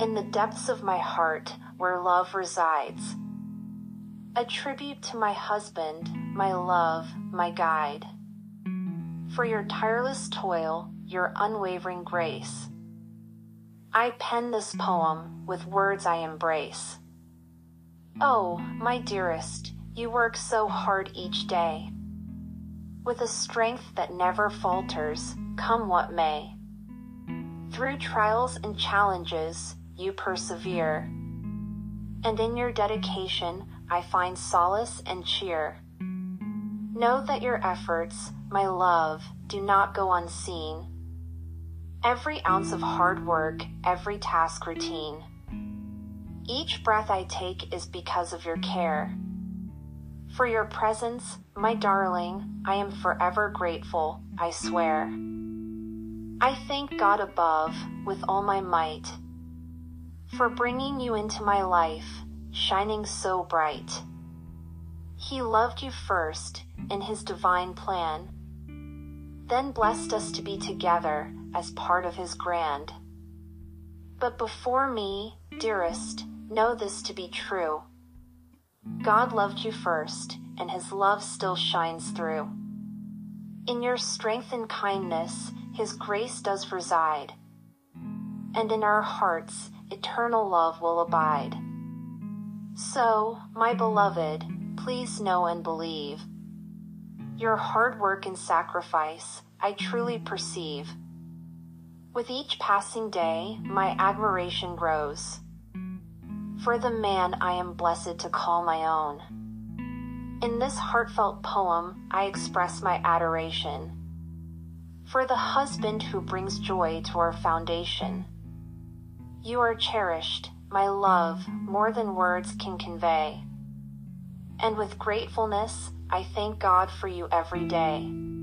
in the depths of my heart where love resides. A tribute to my husband, my love, my guide. For your tireless toil, your unwavering grace, I pen this poem with words I embrace. Oh, my dearest, you work so hard each day, with a strength that never falters, come what may. Through trials and challenges, you persevere, and in your dedication, I find solace and cheer. Know that your efforts, my love, do not go unseen. Every ounce of hard work, every task routine. Each breath I take is because of your care. For your presence, my darling, I am forever grateful, I swear. I thank God above, with all my might, for bringing you into my life, shining so bright. He loved you first, in his divine plan, then blessed us to be together, as part of his grand. But before me, dearest, know this to be true. God loved you first, and his love still shines through. In your strength and kindness, his grace does reside, and in our hearts, eternal love will abide. So, my beloved, please know and believe. Your hard work and sacrifice, I truly perceive. With each passing day, my admiration grows for the man I am blessed to call my own. In this heartfelt poem, I express my adoration for the husband who brings joy to our foundation. You are cherished, my love, more than words can convey. And with gratefulness, I thank God for you every day.